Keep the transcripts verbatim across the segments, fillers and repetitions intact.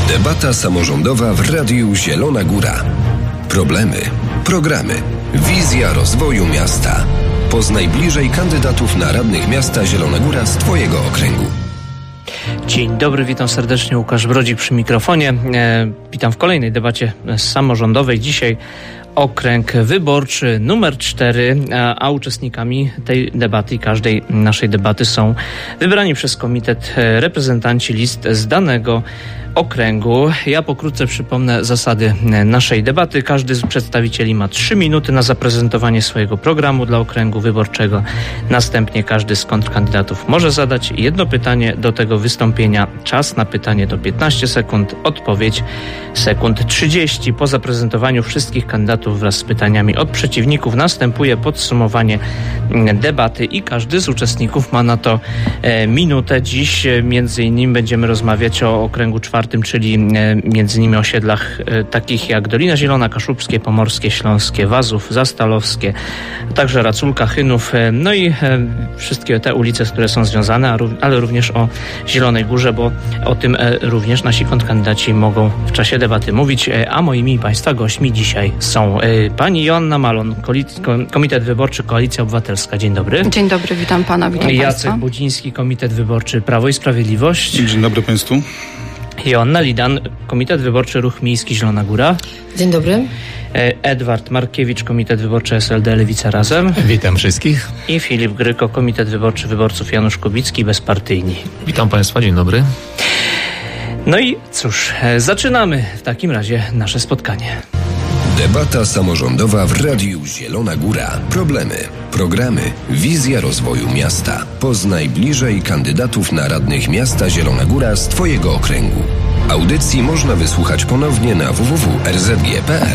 Debata samorządowa w Radiu Zielona Góra. Problemy, programy, wizja rozwoju miasta. Poznaj bliżej kandydatów na radnych miasta Zielona Góra z Twojego okręgu. Dzień dobry, witam serdecznie, Łukasz Brodzik przy mikrofonie. E, witam w kolejnej debacie samorządowej. Dzisiaj okręg wyborczy numer cztery, a, a uczestnikami tej debaty i każdej naszej debaty są wybrani przez komitet reprezentanci list z danego okręgu. Ja pokrótce przypomnę zasady naszej debaty. Każdy z przedstawicieli ma trzy minuty na zaprezentowanie swojego programu dla okręgu wyborczego. Następnie każdy z kontrkandydatów może zadać jedno pytanie do tego wystąpienia. Czas na pytanie to piętnaście sekund, odpowiedź sekund trzydzieści. Po zaprezentowaniu wszystkich kandydatów wraz z pytaniami od przeciwników następuje podsumowanie debaty i każdy z uczestników ma na to e, minutę. Dziś e, między innymi będziemy rozmawiać o okręgu czwartym, czyli e, między innymi osiedlach e, takich jak Dolina Zielona, Kaszubskie, Pomorskie, Śląskie, Wazów, Zastalowskie, a także Raculka, Chynów, e, no i e, wszystkie te ulice, które są związane, a, ale również o Zielonej Górze, bo o tym e, również nasi kontrkandydaci mogą w czasie debaty mówić, e, a moimi i Państwa gośćmi dzisiaj są e, pani Joanna Malon, Komitet Wyborczy Koalicja Obywatelska. Dzień dobry. Dzień dobry, witam pana, witam Jacek państwa. Jacek Budziński, Komitet Wyborczy Prawo i Sprawiedliwość. Dzień dobry państwu. Joanna Lidan, Komitet Wyborczy Ruch Miejski Zielona Góra. Dzień dobry. Edward Markiewicz, Komitet Wyborczy S L D Lewica Razem. Witam wszystkich. I Filip Gryko, Komitet Wyborczy Wyborców Janusz Kubicki, Bezpartyjni. Witam państwa, dzień dobry. No i cóż, zaczynamy w takim razie nasze spotkanie. Debata samorządowa w Radiu Zielona Góra. Problemy, programy, wizja rozwoju miasta. Poznaj bliżej kandydatów na radnych miasta Zielona Góra z Twojego okręgu. Audycji można wysłuchać ponownie na w w w kropka r z g kropka p l.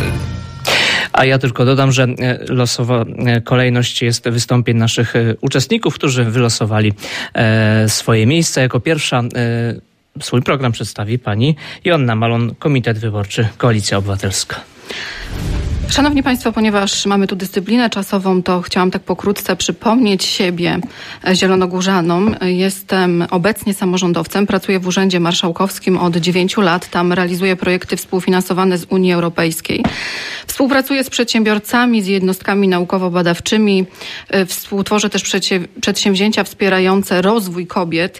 A ja tylko dodam, że losowa kolejność jest wystąpień naszych uczestników, którzy wylosowali swoje miejsca. Jako pierwsza swój program przedstawi pani Joanna Malon, Komitet Wyborczy Koalicja Obywatelska. Szanowni Państwo, ponieważ mamy tu dyscyplinę czasową, to chciałam tak pokrótce przypomnieć siebie zielonogórzanom. Jestem obecnie samorządowcem, pracuję w Urzędzie Marszałkowskim od dziewięciu lat. Tam realizuję projekty współfinansowane z Unii Europejskiej. Współpracuję z przedsiębiorcami, z jednostkami naukowo-badawczymi. Współtworzę też przedsięwzięcia wspierające rozwój kobiet.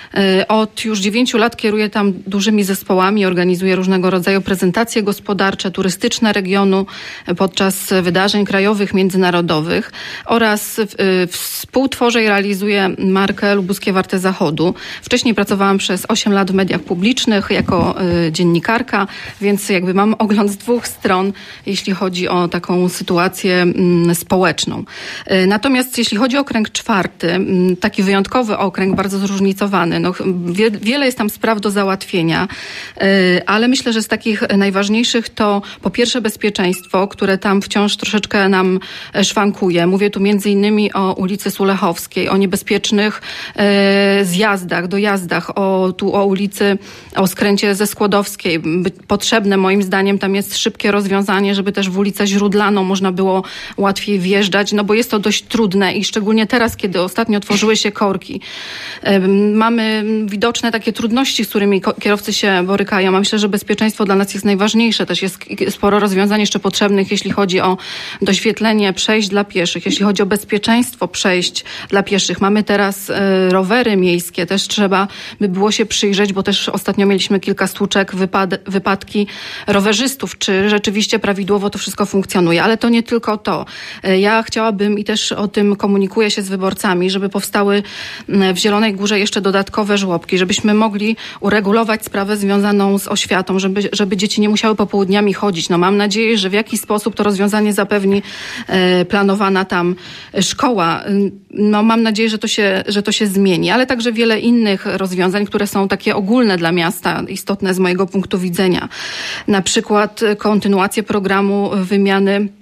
Od już dziewięciu lat kieruję tam dużymi zespołami, organizuję różnego rodzaju prezentacje gospodarcze, turystyczne regionu podczas wydarzeń krajowych, międzynarodowych oraz współtworzę i realizuję markę Lubuskie Warte Zachodu. Wcześniej pracowałam przez osiem lat w mediach publicznych jako dziennikarka, więc jakby mam ogląd z dwóch stron, jeśli chodzi o taką sytuację społeczną. Natomiast jeśli chodzi o okręg czwarty, taki wyjątkowy okręg, bardzo zróżnicowany, no, wie, wiele jest tam spraw do załatwienia, ale myślę, że z takich najważniejszych to po pierwsze bezpieczeństwo, które tam wciąż troszeczkę nam szwankuje. Mówię tu między innymi o ulicy Sulechowskiej, o niebezpiecznych e, zjazdach, dojazdach, o, tu o ulicy, o skręcie ze Skłodowskiej. Potrzebne moim zdaniem tam jest szybkie rozwiązanie, żeby też w ulicę Źródlaną można było łatwiej wjeżdżać, no bo jest to dość trudne i szczególnie teraz, kiedy ostatnio otworzyły się korki. E, mamy widoczne takie trudności, z którymi kierowcy się borykają. A myślę, że bezpieczeństwo dla nas jest najważniejsze. Też jest sporo rozwiązań jeszcze potrzebnych, jeśli chodzi o doświetlenie przejść dla pieszych, jeśli chodzi o bezpieczeństwo przejść dla pieszych. Mamy teraz e, rowery miejskie, też trzeba by było się przyjrzeć, bo też ostatnio mieliśmy kilka stłuczek, wypad- wypadki rowerzystów, czy rzeczywiście prawidłowo to wszystko funkcjonuje. Ale to nie tylko to. E, ja chciałabym i też o tym komunikuję się z wyborcami, żeby powstały w Zielonej Górze jeszcze dodatkowe żłobki, żebyśmy mogli uregulować sprawę związaną z oświatą, żeby, żeby dzieci nie musiały popołudniami chodzić. No mam nadzieję, że w jakiś sposób to rozwiązanie zapewni e, planowana tam szkoła. No mam nadzieję, że to się, że to się zmieni, ale także wiele innych rozwiązań, które są takie ogólne dla miasta, istotne z mojego punktu widzenia. Na przykład kontynuację programu wymiany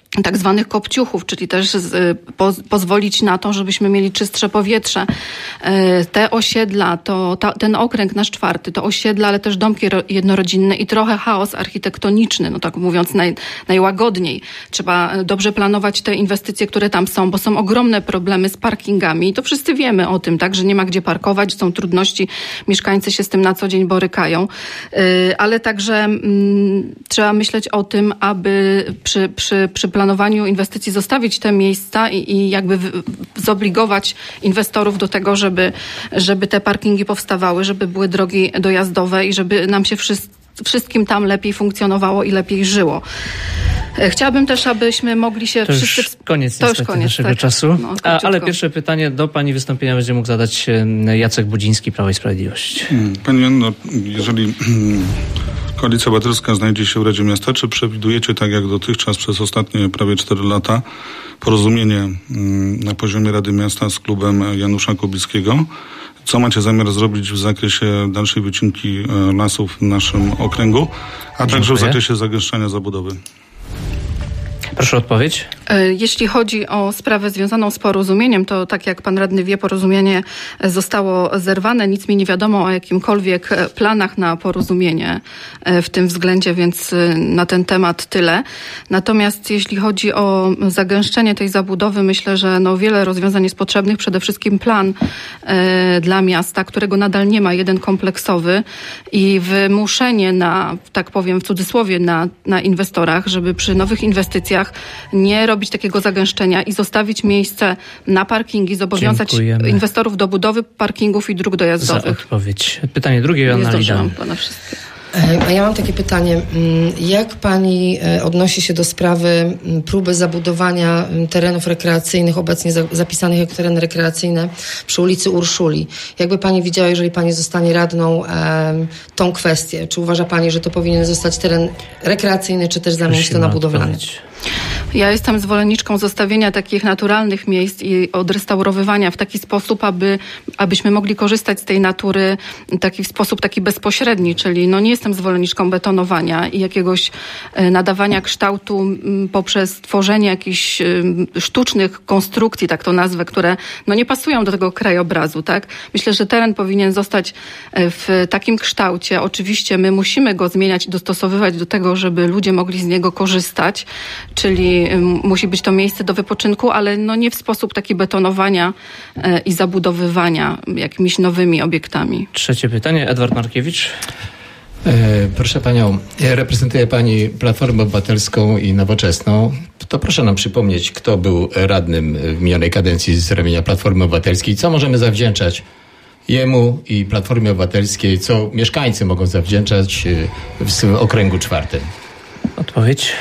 tak zwanych kopciuchów, czyli też z, po, pozwolić na to, żebyśmy mieli czystsze powietrze. Te osiedla, to ta, ten okręg nasz czwarty, to osiedla, ale też domki jednorodzinne i trochę chaos architektoniczny, no tak mówiąc naj, najłagodniej. Trzeba dobrze planować te inwestycje, które tam są, bo są ogromne problemy z parkingami i to wszyscy wiemy o tym, tak, że nie ma gdzie parkować, są trudności, mieszkańcy się z tym na co dzień borykają, ale także mm, trzeba myśleć o tym, aby przy, przy, przy planowaniu inwestycji zostawić te miejsca i, i jakby w, zobligować inwestorów do tego, żeby, żeby te parkingi powstawały, żeby były drogi dojazdowe i żeby nam się wszyscy, wszystkim tam lepiej funkcjonowało i lepiej żyło. Chciałabym też, abyśmy mogli się to wszyscy... Już koniec to już koniec naszego tak. czasu. No, A, ale pierwsze pytanie do pani wystąpienia będzie mógł zadać Jacek Budziński, Prawo i Sprawiedliwość. Pani Anno, jeżeli Koalicja Obywatelska znajdzie się w Radzie Miasta, czy przewidujecie, tak jak dotychczas przez ostatnie prawie cztery lata, porozumienie na poziomie Rady Miasta z klubem Janusza Kubickiego? Co macie zamiar zrobić w zakresie dalszej wycinki lasów w naszym okręgu, a Dziękuję. Także w zakresie zagęszczania zabudowy? Proszę o odpowiedź. Jeśli chodzi o sprawę związaną z porozumieniem, to tak jak pan radny wie, porozumienie zostało zerwane. Nic mi nie wiadomo o jakimkolwiek planach na porozumienie w tym względzie, więc na ten temat tyle. Natomiast jeśli chodzi o zagęszczenie tej zabudowy, myślę, że no wiele rozwiązań jest potrzebnych. Przede wszystkim plan e, dla miasta, którego nadal nie ma, jeden kompleksowy i wymuszenie na, tak powiem w cudzysłowie, na, na inwestorach, żeby przy nowych inwestycjach nie robić takiego zagęszczenia i zostawić miejsce na parkingi, zobowiązać Dziękujemy. Inwestorów do budowy parkingów i dróg dojazdowych. Za odpowiedź. Pytanie drugie, Joanna Lidan. A ja mam takie pytanie. Jak pani odnosi się do sprawy próby zabudowania terenów rekreacyjnych, obecnie zapisanych jako tereny rekreacyjne przy ulicy Urszuli? Jakby pani widziała, jeżeli pani zostanie radną, tą kwestię? Czy uważa pani, że to powinien zostać teren rekreacyjny, czy też zamienić to na budowlany? Ja jestem zwolenniczką zostawienia takich naturalnych miejsc i odrestaurowywania w taki sposób, aby, abyśmy mogli korzystać z tej natury taki w sposób taki bezpośredni, czyli no nie jestem zwolenniczką betonowania i jakiegoś nadawania kształtu poprzez tworzenie jakichś sztucznych konstrukcji, tak to nazwę, które no nie pasują do tego krajobrazu, tak? Myślę, że teren powinien zostać w takim kształcie. Oczywiście my musimy go zmieniać i dostosowywać do tego, żeby ludzie mogli z niego korzystać, czyli musi być to miejsce do wypoczynku, ale no nie w sposób taki betonowania i zabudowywania jakimiś nowymi obiektami. Trzecie pytanie, Edward Markiewicz. E, proszę panią, reprezentuje pani Platformę Obywatelską i Nowoczesną. To proszę nam przypomnieć, kto był radnym w minionej kadencji z ramienia Platformy Obywatelskiej. Co możemy zawdzięczać jemu i Platformie Obywatelskiej, co mieszkańcy mogą zawdzięczać w okręgu czwartym? Odpowiedź.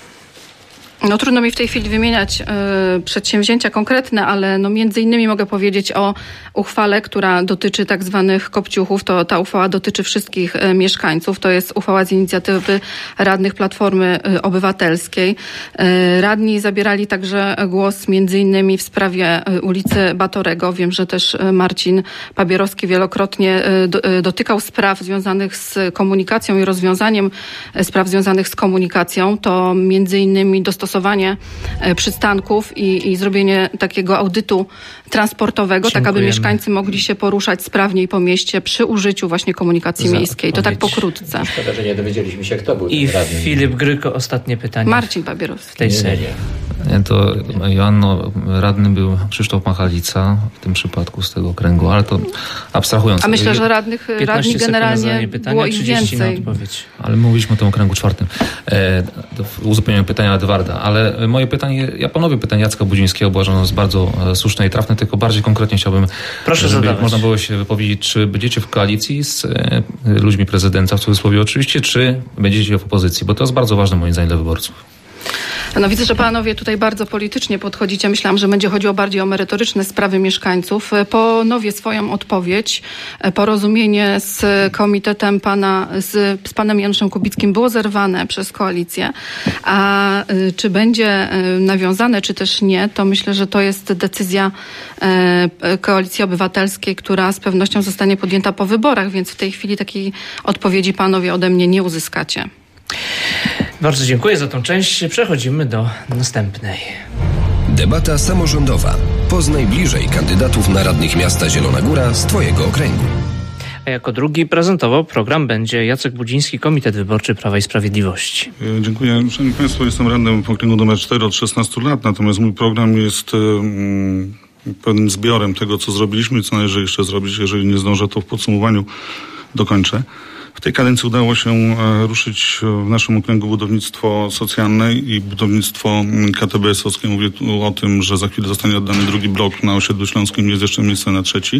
No trudno mi w tej chwili wymieniać y, przedsięwzięcia konkretne, ale no między innymi mogę powiedzieć o uchwale, która dotyczy tak zwanych kopciuchów. To ta uchwała dotyczy wszystkich y, mieszkańców. To jest uchwała z inicjatywy radnych Platformy y, Obywatelskiej. Y, radni zabierali także głos między innymi w sprawie y, ulicy Batorego. Wiem, że też y, Marcin Pabierowski wielokrotnie y, do, y, dotykał spraw związanych z komunikacją i rozwiązaniem y, spraw związanych z komunikacją. To między innymi dostosowanie przystanków i, i zrobienie takiego audytu transportowego, Dziękujemy. Tak aby mieszkańcy mogli się poruszać sprawniej po mieście przy użyciu właśnie komunikacji Za miejskiej. Odpowiedź. To tak pokrótce. Szkoda, że nie dowiedzieliśmy się, kto był I radny. Filip Gryko, ostatnie pytanie. Marcin Pabierowski. W tej serii. Nie, to Joanno, radny był Krzysztof Machalica w tym przypadku z tego okręgu, ale to abstrahując. A myślę, że radnych, radni generalnie pytania, było ich więcej. Na odpowiedź. Ale mówiliśmy o tym okręgu czwartym. E, uzupełniam pytania Edwarda, ale moje pytanie, ja ponowię pytanie Jacka Budzińskiego, bo uważam, że jest bardzo słuszne i trafne, tylko bardziej konkretnie chciałbym, Proszę żeby zadawać. można było się wypowiedzieć, czy będziecie w koalicji z e, ludźmi prezydenta, w cudzysłowie oczywiście, czy będziecie w opozycji, bo to jest bardzo ważne moim zdaniem dla wyborców. No widzę, że panowie tutaj bardzo politycznie podchodzicie. Myślałam, że będzie chodziło bardziej o merytoryczne sprawy mieszkańców. Ponowię swoją odpowiedź. Porozumienie z komitetem pana, z, z panem Januszem Kubickim było zerwane przez koalicję. A y, czy będzie y, nawiązane, czy też nie, to myślę, że to jest decyzja y, Koalicji Obywatelskiej, która z pewnością zostanie podjęta po wyborach, więc w tej chwili takiej odpowiedzi panowie ode mnie nie uzyskacie. Bardzo dziękuję za tą część. Przechodzimy do następnej. Debata samorządowa. Poznaj bliżej kandydatów na radnych miasta Zielona Góra z Twojego okręgu. A jako drugi prezentował program będzie Jacek Budziński, Komitet Wyborczy Prawa i Sprawiedliwości. Dziękuję. Szanowni Państwo, jestem radnym w okręgu numer cztery od szesnastu lat, natomiast mój program jest um, pewnym zbiorem tego, co zrobiliśmy i co należy jeszcze zrobić. Jeżeli nie zdążę, to w podsumowaniu dokończę. W tej kadencji udało się ruszyć w naszym okręgu budownictwo socjalne i budownictwo K T B S-owskie. Mówię tu o tym, że za chwilę zostanie oddany drugi blok na osiedlu śląskim, jest jeszcze miejsce na trzeci.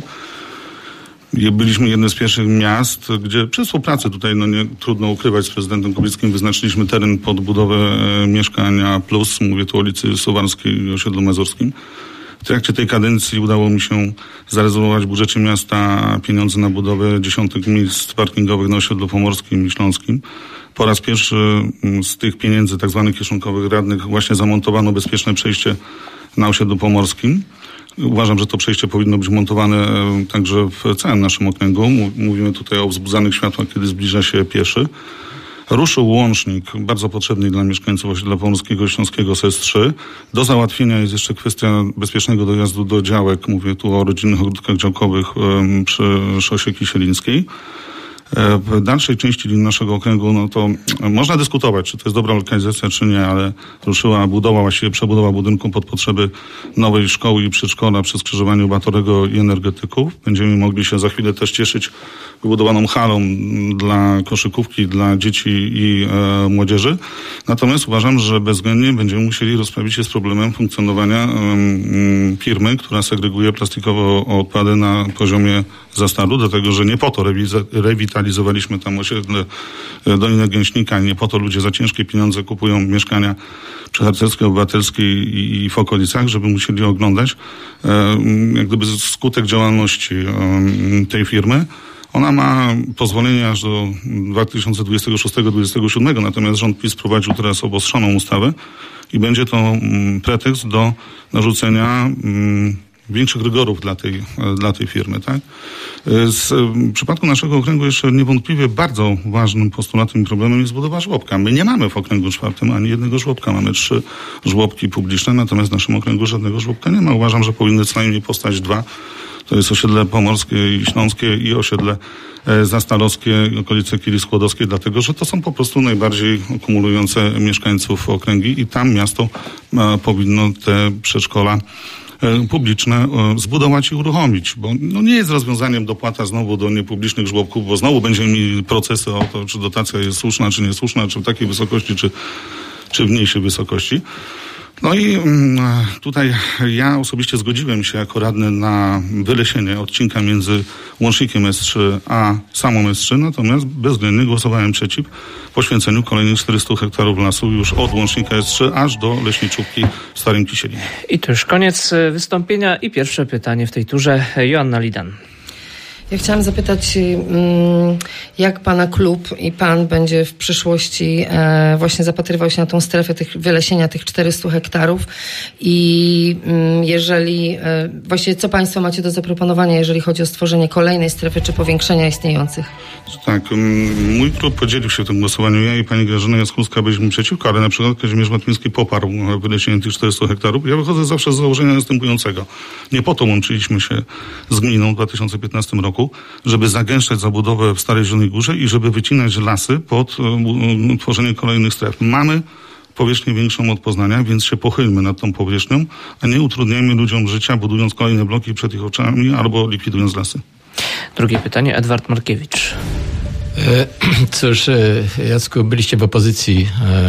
Byliśmy jednym z pierwszych miast, gdzie przy współpracy tutaj, no nie trudno ukrywać, z prezydentem Kubickim wyznaczyliśmy teren pod budowę e, mieszkania plus. Mówię tu o ulicy Suwarskiej i osiedlu Mazurskim. W trakcie tej kadencji udało mi się zarezerwować w budżecie miasta pieniądze na budowę dziesiątek miejsc parkingowych na osiedlu pomorskim i śląskim. Po raz pierwszy z tych pieniędzy tak zwanych kieszonkowych radnych właśnie zamontowano bezpieczne przejście na osiedlu pomorskim. Uważam, że to przejście powinno być montowane także w całym naszym okręgu. Mówimy tutaj o wzbudzanych światłach, kiedy zbliża się pieszy. Ruszył łącznik, bardzo potrzebny dla mieszkańców osiedla pomorskiego i śląskiego S S trzy. Do załatwienia jest jeszcze kwestia bezpiecznego dojazdu do działek. Mówię tu o rodzinnych ogródkach działkowych przy szosie Kisielińskiej. W dalszej części naszego okręgu, no to można dyskutować, czy to jest dobra lokalizacja, czy nie, ale ruszyła budowa, właściwie przebudowa budynku pod potrzeby nowej szkoły i przedszkola przy skrzyżowaniu Batorego i Energetyków. Będziemy mogli się za chwilę też cieszyć wybudowaną halą dla koszykówki, dla dzieci i e, młodzieży. Natomiast uważam, że bezwzględnie będziemy musieli rozprawić się z problemem funkcjonowania e, firmy, która segreguje plastikowe odpady na poziomie Zastaru, dlatego że nie po to rewiza- rewitalizowaliśmy tam osiedle Doliny Gęśnika, nie po to ludzie za ciężkie pieniądze kupują mieszkania przy Harcerskiej, Obywatelskiej i, i w okolicach, żeby musieli oglądać e, jak gdyby skutek działalności e, tej firmy. Ona ma pozwolenie aż do dwa tysiące dwudziestego szóstego do dwudziestego siódmego, natomiast rząd PiS prowadził teraz obostrzoną ustawę i będzie to mm, pretekst do narzucenia mm, większych rygorów dla tej, dla tej firmy, tak? Z, w przypadku naszego okręgu jeszcze niewątpliwie bardzo ważnym postulatem i problemem jest budowa żłobka. My nie mamy w okręgu czwartym ani jednego żłobka. Mamy trzy żłobki publiczne, natomiast w naszym okręgu żadnego żłobka nie ma. Uważam, że powinny co najmniej powstać dwa. To jest osiedle pomorskie i śląskie i osiedle zastalowskie, okolice Kili Skłodowskiej, dlatego że to są po prostu najbardziej akumulujące mieszkańców okręgi i tam miasto powinno te przedszkola publiczne zbudować i uruchomić, bo no nie jest rozwiązaniem dopłata znowu do niepublicznych żłobków, bo znowu będziemy mieli procesy o to, czy dotacja jest słuszna, czy niesłuszna, czy w takiej wysokości, czy, czy w mniejszej wysokości. No i tutaj ja osobiście zgodziłem się jako radny na wylesienie odcinka między łącznikiem S trzy a samą S trzy, natomiast bezwzględnie głosowałem przeciw poświęceniu kolejnych czterystu hektarów lasu już od łącznika S trzy aż do leśniczówki w Starym Kisielinie. I to już koniec wystąpienia i pierwsze pytanie w tej turze. Joanna Lidan. Ja chciałam zapytać, jak pana klub i pan będzie w przyszłości właśnie zapatrywał się na tą strefę tych wylesienia tych czterystu hektarów i jeżeli, właściwie co państwo macie do zaproponowania, jeżeli chodzi o stworzenie kolejnej strefy czy powiększenia istniejących? Tak, mój klub podzielił się w tym głosowaniu. Ja i pani Grażyna Jaskulska byliśmy przeciwko, ale na przykład Kazimierz Matwiński poparł wylesienie tych czterystu hektarów. Ja wychodzę zawsze z założenia następującego. Nie po to łączyliśmy się z gminą w dwa tysiące piętnastym roku, żeby zagęszczać zabudowę w Starej Zielonej Górze i żeby wycinać lasy pod um, tworzenie kolejnych stref. Mamy powierzchnię większą od Poznania, więc się pochylmy nad tą powierzchnią, a nie utrudniajmy ludziom życia, budując kolejne bloki przed ich oczami albo likwidując lasy. Drugie pytanie, Edward Markiewicz. Cóż, Jacku, byliście w opozycji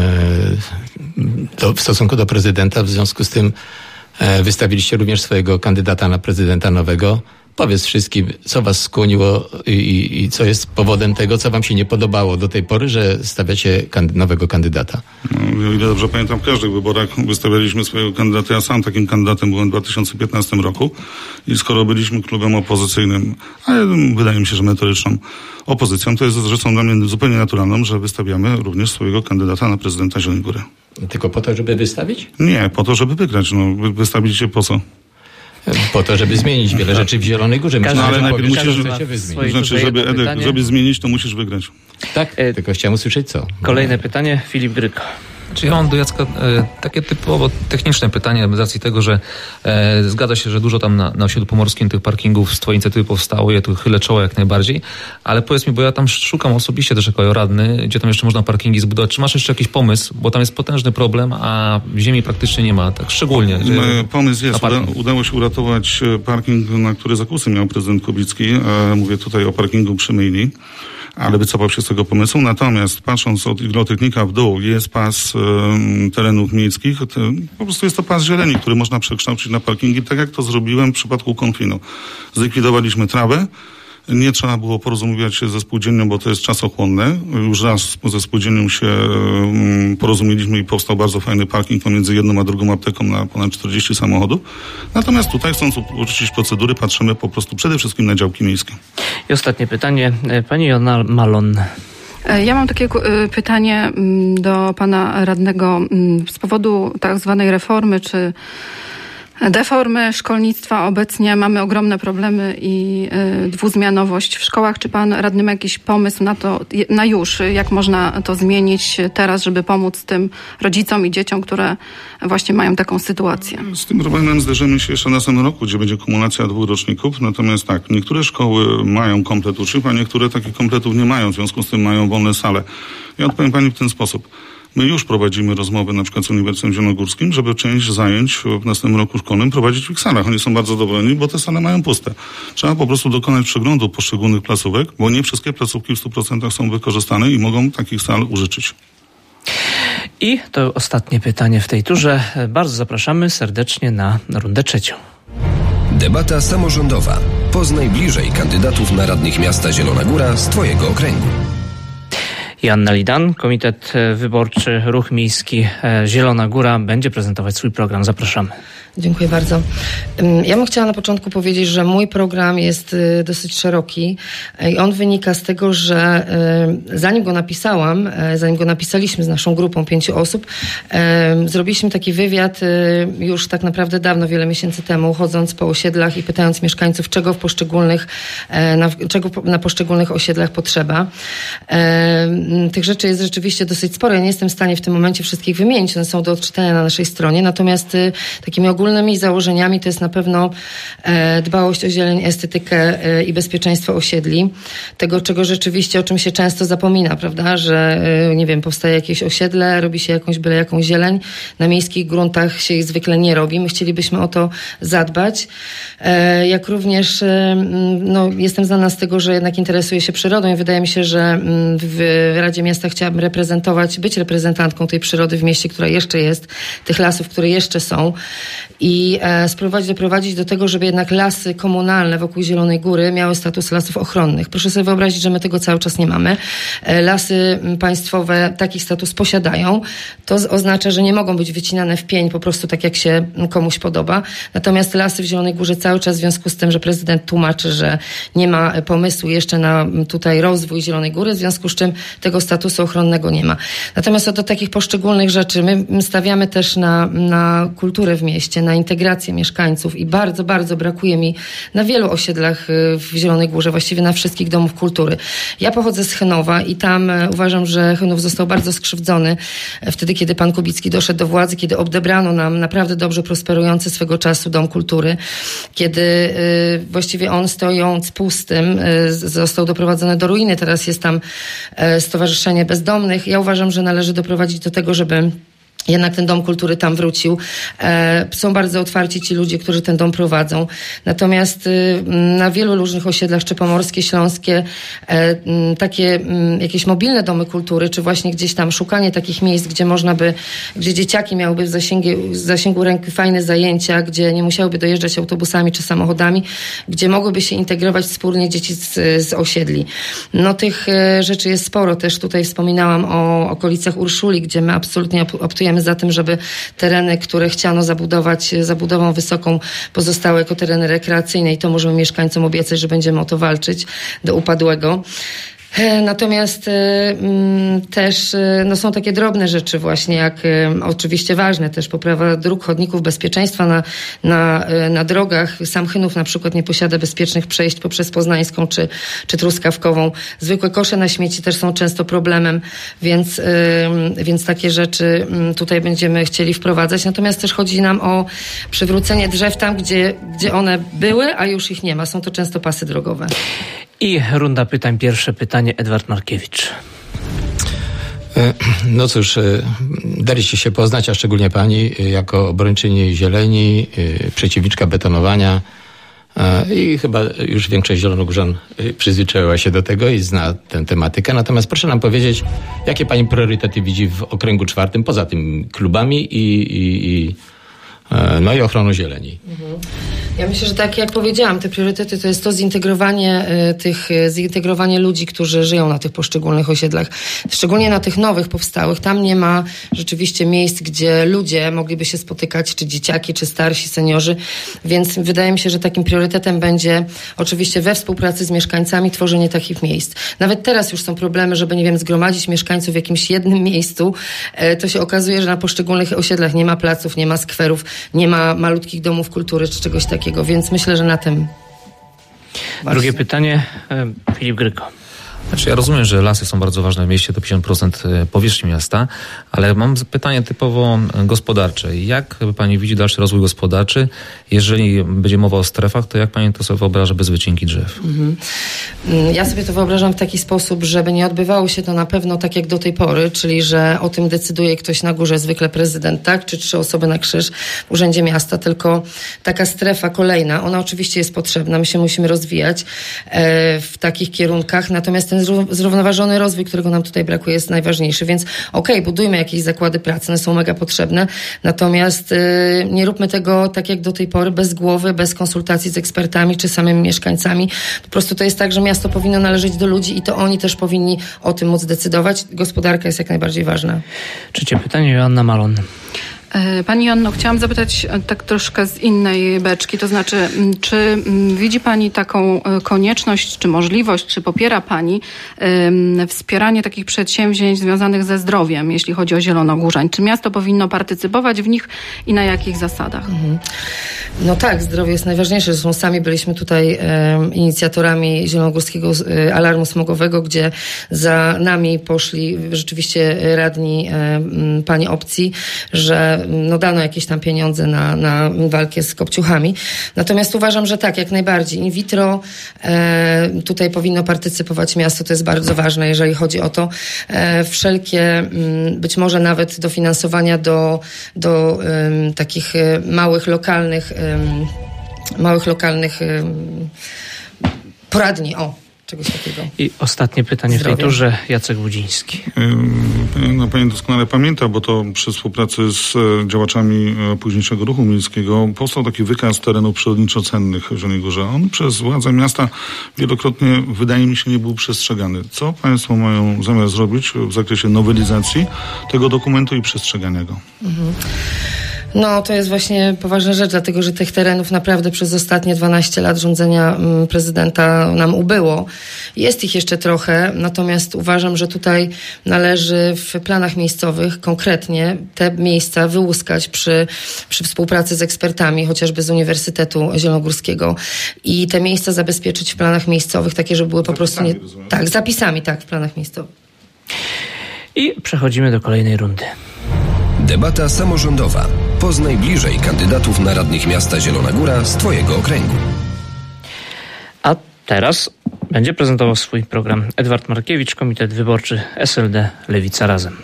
do, w stosunku do prezydenta, w związku z tym wystawiliście również swojego kandydata na prezydenta nowego. Powiedz wszystkim, co was skłoniło i, i, i co jest powodem tego, co wam się nie podobało do tej pory, że stawiacie kandy- nowego kandydata. No, o ile dobrze pamiętam, w każdych wyborach wystawialiśmy swojego kandydata. Ja sam takim kandydatem byłem w dwa tysiące piętnastym roku i skoro byliśmy klubem opozycyjnym, ale wydaje mi się, że merytoryczną opozycją, to jest rzeczą dla mnie zupełnie naturalną, że wystawiamy również swojego kandydata na prezydenta Zielonej Góry. Tylko po to, żeby wystawić? Nie, po to, żeby wygrać. No, wy, wystawić się po co? Po to, żeby zmienić wiele rzeczy w Zielonej Górze. Każdy No ale Każdy najpierw musisz, swoje znaczy, żeby, Edek, żeby zmienić, to musisz wygrać. Tak, E, tylko chciałem usłyszeć co. Kolejne pytanie, Filip Gryko. Czy ja mam do Jacka e, takie typowo techniczne pytanie z racji tego, że e, zgadza się, że dużo tam na, na osiedlu pomorskim tych parkingów z twojej inicjatywy powstało, ja tu chylę czoło jak najbardziej, ale powiedz mi, bo ja tam szukam osobiście też jako radny, gdzie tam jeszcze można parkingi zbudować. Czy masz jeszcze jakiś pomysł? Bo tam jest potężny problem, a w ziemi praktycznie nie ma, tak szczególnie. Że, pomysł jest. Uda, parking. udało się uratować parking, na który zakusy miał prezydent Kubicki. E, mówię tutaj o parkingu przy Myjni, ale wycofał się z tego pomysłu. Natomiast patrząc od iglotechnika w dół, jest pas e, terenów miejskich. To, po prostu jest to pas zieleni, który można przekształcić na parkingi, tak jak to zrobiłem w przypadku Konfinu. Zlikwidowaliśmy trawę. Nie trzeba było porozumiewać się ze spółdzielnią, bo to jest czasochłonne. Już raz ze spółdzielnią się um, porozumieliśmy i powstał bardzo fajny parking pomiędzy jedną a drugą apteką na ponad czterdzieści samochodów. Natomiast tutaj, chcąc uczcić procedury, patrzymy po prostu przede wszystkim na działki miejskie. I ostatnie pytanie, pani Joanna Malon. Ja mam takie pytanie do pana radnego. Z powodu tak zwanej reformy czy deformy szkolnictwa obecnie mamy ogromne problemy i y, dwuzmianowość w szkołach. Czy pan radny ma jakiś pomysł na to, na już, jak można to zmienić teraz, żeby pomóc tym rodzicom i dzieciom, które właśnie mają taką sytuację? Z tym problemem zderzymy się jeszcze na następnym roku, gdzie będzie kumulacja dwóch roczników. Natomiast tak, niektóre szkoły mają komplet uczniów, a niektóre takich kompletów nie mają, w związku z tym mają wolne sale. Ja odpowiem pani w ten sposób. My już prowadzimy rozmowy na przykład z Uniwersytetem Zielonogórskim, żeby część zajęć w następnym roku szkolnym prowadzić w ich salach. Oni są bardzo zadowoleni, bo te sale mają puste. Trzeba po prostu dokonać przeglądu poszczególnych placówek, bo nie wszystkie placówki w stu procentach są wykorzystane i mogą takich sal użyczyć. I to ostatnie pytanie w tej turze. Bardzo zapraszamy serdecznie na rundę trzecią. Debata samorządowa. Poznaj bliżej kandydatów na radnych miasta Zielona Góra z twojego okręgu. Joanna Lidan, Komitet Wyborczy Ruch Miejski Zielona Góra będzie prezentować swój program. Zapraszamy. Dziękuję bardzo. Ja bym chciała na początku powiedzieć, że mój program jest dosyć szeroki i on wynika z tego, że zanim go napisałam, zanim go napisaliśmy z naszą grupą pięciu osób, zrobiliśmy taki wywiad już tak naprawdę dawno, wiele miesięcy temu, chodząc po osiedlach i pytając mieszkańców, czego w poszczególnych, na, czego na poszczególnych osiedlach potrzeba. Tych rzeczy jest rzeczywiście dosyć sporo. Ja nie jestem w stanie w tym momencie wszystkich wymienić, one są do odczytania na naszej stronie, natomiast takimi ogólnymi Ogólnymi założeniami to jest na pewno e, dbałość o zieleń, estetykę e, i bezpieczeństwo osiedli. Tego, czego rzeczywiście, o czym się często zapomina, prawda, że e, nie wiem, powstaje jakieś osiedle, robi się jakąś byle jaką zieleń. Na miejskich gruntach się ich zwykle nie robi. My chcielibyśmy o to zadbać. E, jak również e, no, jestem znana z tego, że jednak interesuję się przyrodą i wydaje mi się, że w Radzie Miasta chciałabym reprezentować, być reprezentantką tej przyrody w mieście, która jeszcze jest, tych lasów, które jeszcze są. I e, spróbować doprowadzić do tego, żeby jednak lasy komunalne wokół Zielonej Góry miały status lasów ochronnych. Proszę sobie wyobrazić, że my tego cały czas nie mamy. E, lasy państwowe taki status posiadają. To z, oznacza, że nie mogą być wycinane w pień po prostu tak, jak się komuś podoba. Natomiast lasy w Zielonej Górze cały czas w związku z tym, że prezydent tłumaczy, że nie ma pomysłu jeszcze na tutaj rozwój Zielonej Góry, w związku z czym tego statusu ochronnego nie ma. Natomiast do takich poszczególnych rzeczy my stawiamy też na, na kulturę w mieście, na integrację mieszkańców i bardzo, bardzo brakuje mi na wielu osiedlach w Zielonej Górze, właściwie na wszystkich domów kultury. Ja pochodzę z Chenowa i tam uważam, że Chynów został bardzo skrzywdzony wtedy, kiedy pan Kubicki doszedł do władzy, kiedy odebrano nam naprawdę dobrze prosperujący swego czasu dom kultury, kiedy y, właściwie on stojąc pustym y, został doprowadzony do ruiny. Teraz jest tam y, Stowarzyszenie Bezdomnych. Ja uważam, że należy doprowadzić do tego, żeby jednak ten dom kultury tam wrócił. E, są bardzo otwarci ci ludzie, którzy ten dom prowadzą. Natomiast y, na wielu różnych osiedlach, czy pomorskie, śląskie, e, y, takie y, jakieś mobilne domy kultury, czy właśnie gdzieś tam szukanie takich miejsc, gdzie można by, gdzie dzieciaki miałyby w zasięgu, w zasięgu ręki fajne zajęcia, gdzie nie musiałyby dojeżdżać autobusami czy samochodami, gdzie mogłyby się integrować wspólnie dzieci z, z osiedli. No tych y, rzeczy jest sporo. Też tutaj wspominałam o okolicach Urszuli, gdzie my absolutnie optujemy za tym, żeby tereny, które chciano zabudować zabudową wysoką, pozostały jako tereny rekreacyjne i to możemy mieszkańcom obiecać, że będziemy o to walczyć do upadłego. Natomiast mm, też no, są takie drobne rzeczy właśnie, jak y, oczywiście ważne też poprawa dróg, chodników, bezpieczeństwa na, na, na drogach. Sam Chynów na przykład nie posiada bezpiecznych przejść poprzez Poznańską czy, czy Truskawkową. Zwykłe kosze na śmieci też są często problemem, więc, y, więc takie rzeczy y, tutaj będziemy chcieli wprowadzać. Natomiast też chodzi nam o przywrócenie drzew tam, gdzie, gdzie one były, a już ich nie ma. Są to często pasy drogowe. I runda pytań. Pierwsze pytanie, Edward Markiewicz. No cóż, daliście się poznać, a szczególnie pani, jako obrończyni zieleni, przeciwniczka betonowania i chyba już większość zielonogórzan przyzwyczaiła się do tego i zna tę tematykę. Natomiast proszę nam powiedzieć, jakie pani priorytety widzi w okręgu czwartym, poza tym klubami i, i, i no i ochroną zieleni. Mhm. Ja myślę, że tak jak powiedziałam, te priorytety to jest to zintegrowanie y, tych, zintegrowanie ludzi, którzy żyją na tych poszczególnych osiedlach. Szczególnie na tych nowych powstałych. Tam nie ma rzeczywiście miejsc, gdzie ludzie mogliby się spotykać, czy dzieciaki, czy starsi, seniorzy. Więc wydaje mi się, że takim priorytetem będzie oczywiście we współpracy z mieszkańcami tworzenie takich miejsc. Nawet teraz już są problemy, żeby, nie wiem, zgromadzić mieszkańców w jakimś jednym miejscu. Y, to się okazuje, że na poszczególnych osiedlach nie ma placów, nie ma skwerów, nie ma malutkich domów kultury, czy czegoś takiego, więc myślę, że na tym Drugie właśnie. Pytanie, Filip Gryko. Znaczy ja rozumiem, że lasy są bardzo ważne w mieście, to pięćdziesiąt procent powierzchni miasta, ale mam pytanie typowo gospodarcze. Jak pani widzi dalszy rozwój gospodarczy? Jeżeli będzie mowa o strefach, to jak pani to sobie wyobraża bez wycinki drzew? Mhm. Ja sobie to wyobrażam w taki sposób, żeby nie odbywało się to na pewno tak jak do tej pory, czyli że o tym decyduje ktoś na górze, zwykle prezydent, tak? Czy trzy osoby na krzyż w Urzędzie Miasta, tylko taka strefa kolejna, ona oczywiście jest potrzebna, my się musimy rozwijać e, w takich kierunkach, natomiast ten zrównoważony rozwój, którego nam tutaj brakuje, jest najważniejszy, więc okej, okay, budujmy jakieś zakłady pracy, one są mega potrzebne, natomiast y, nie róbmy tego tak jak do tej pory, bez głowy, bez konsultacji z ekspertami czy samymi mieszkańcami. Po prostu to jest tak, że miasto powinno należeć do ludzi i to oni też powinni o tym móc decydować. Gospodarka jest jak najbardziej ważna. Trzecie pytanie, Joanna Malon. Pani Joanno, chciałam zapytać tak troszkę z innej beczki, to znaczy, czy widzi Pani taką konieczność, czy możliwość, czy popiera Pani um, wspieranie takich przedsięwzięć związanych ze zdrowiem, jeśli chodzi o Zielonogórzań? Czy miasto powinno partycypować w nich i na jakich zasadach? Mhm. No tak, zdrowie jest najważniejsze. Zresztą sami byliśmy tutaj um, inicjatorami Zielonogórskiego um, Alarmu Smogowego, gdzie za nami poszli rzeczywiście radni um, pani opcji, że no dano jakieś tam pieniądze na, na walkę z kopciuchami. Natomiast uważam, że tak, jak najbardziej. In vitro e, tutaj powinno partycypować miasto, to jest bardzo ważne, jeżeli chodzi o to. E, wszelkie, m, być może nawet dofinansowania do, do um, takich małych, lokalnych um, małych, lokalnych um, poradni, o. Czegoś takiego. I ostatnie pytanie Zdrowie. w tej turze, Jacek Budziński. No, pani doskonale pamięta, bo to przy współpracy z działaczami późniejszego ruchu miejskiego powstał taki wykaz terenów przyrodniczo-cennych w Zielonej Górze. On przez władze miasta wielokrotnie, wydaje mi się, nie był przestrzegany. Co państwo mają zamiar zrobić w zakresie nowelizacji tego dokumentu i przestrzegania go? Mhm. No, to jest właśnie poważna rzecz, dlatego że tych terenów naprawdę przez ostatnie dwanaście lat rządzenia prezydenta nam ubyło. Jest ich jeszcze trochę, natomiast uważam, że tutaj należy w planach miejscowych konkretnie te miejsca wyłuskać przy, przy współpracy z ekspertami, chociażby z Uniwersytetu Zielonogórskiego i te miejsca zabezpieczyć w planach miejscowych, takie, żeby były po prostu... Nie... Tak, zapisami, tak, w planach miejscowych. I przechodzimy do kolejnej rundy. Debata samorządowa. Poznaj bliżej kandydatów na radnych miasta Zielona Góra z Twojego okręgu. A teraz będzie prezentował swój program Edward Markiewicz, Komitet Wyborczy S L D Lewica Razem.